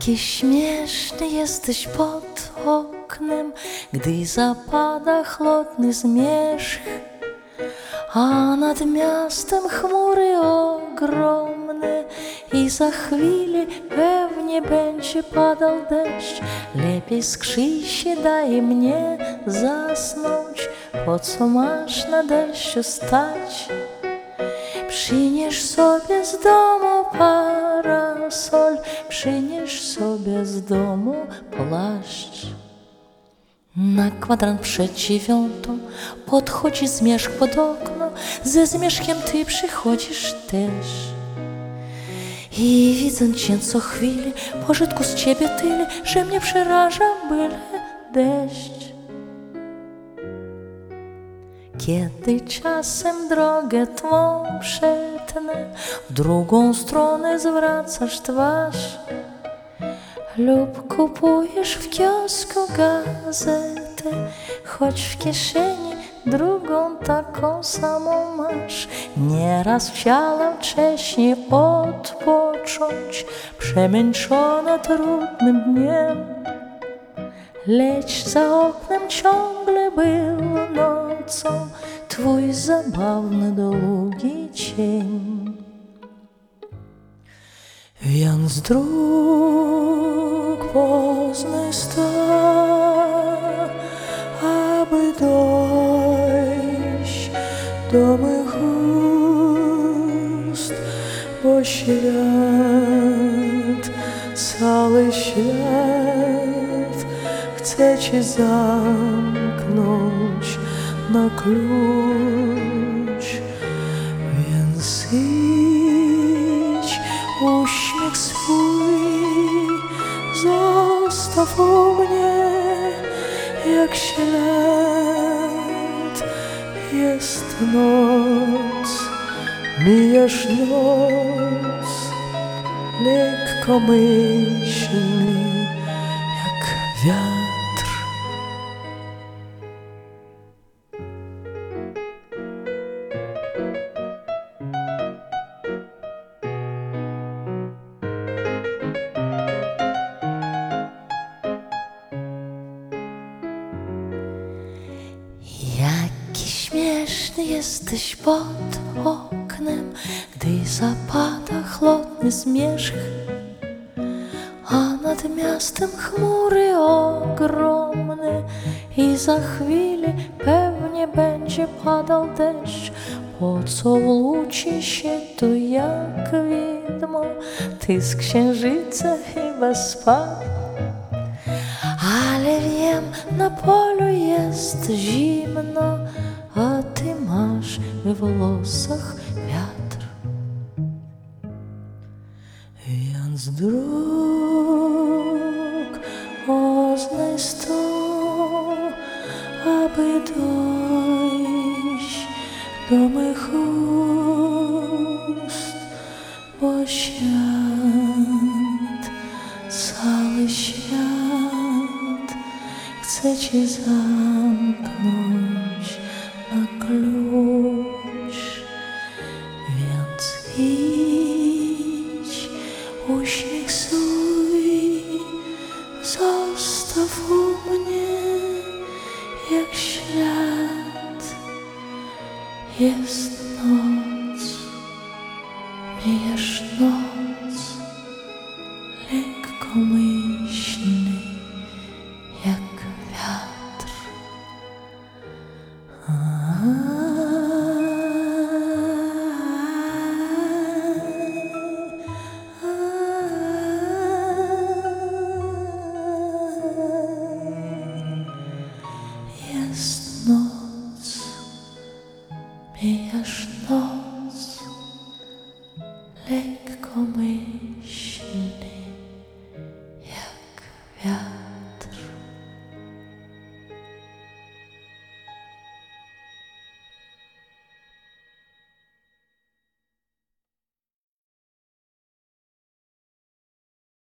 Jaki śmieszny jesteś pod oknem, gdy zapada chłodny zmierzch, a nad miastem chmury ogromne i za chwilę pewnie będzie padał deszcz. Lepiej skrzyj się, daj mnie zasnąć, po co masz na deszczu stać? Przynieś sobie z domu parasol, przynieś sobie z domu płaszcz. Na kwadrans przed 9 podchodzi zmierzch pod okno, ze zmierzchem ty przychodzisz też. I widząc cię co chwilę, pożytku z ciebie tyle, że mnie przeraża byle deszcz. Kiedy czasem drogę twą przetnę, w drugą stronę zwracasz twarz lub kupujesz w kiosku gazetę, choć w kieszeni drugą taką samą masz. Nieraz chciałam wcześniej odpocząć, przemęczona trudnym dniem, lecz za oknem ciągle był nocą twój zabawny, długi cień. Więc dróg poznaj stan, aby dojść do mych ust, bo świat, cały świat chce cię zamknąć na klucz. Więc idź, uśmiech swój zostaw u mnie jak ślad. Jest noc, mijasz noc, lekkomyślny jak wiatr. Jaki śmieszny jesteś pod oknem, gdy zapada chłodny zmierzch, a nad miastem chmury ogromne i za chwilę pewnie będzie padał deszcz. Po co włóczy się tu jak widmo, ty z księżyca chyba spadł. Ale wiem, na polu jest zimno, a ty masz we włosach wiatr. Więc dróg poznaj sto, aby dojść do mych ust, bo świat, cały świat chce cię zamknąć na klucz. Więc idź, uśmiech swój zostaw u mnie jak ślad. Jest noc, mijasz noc, lekkomyślny jak wiatr. Jest noc, mijasz noc, lekkomyślny jak wiatr.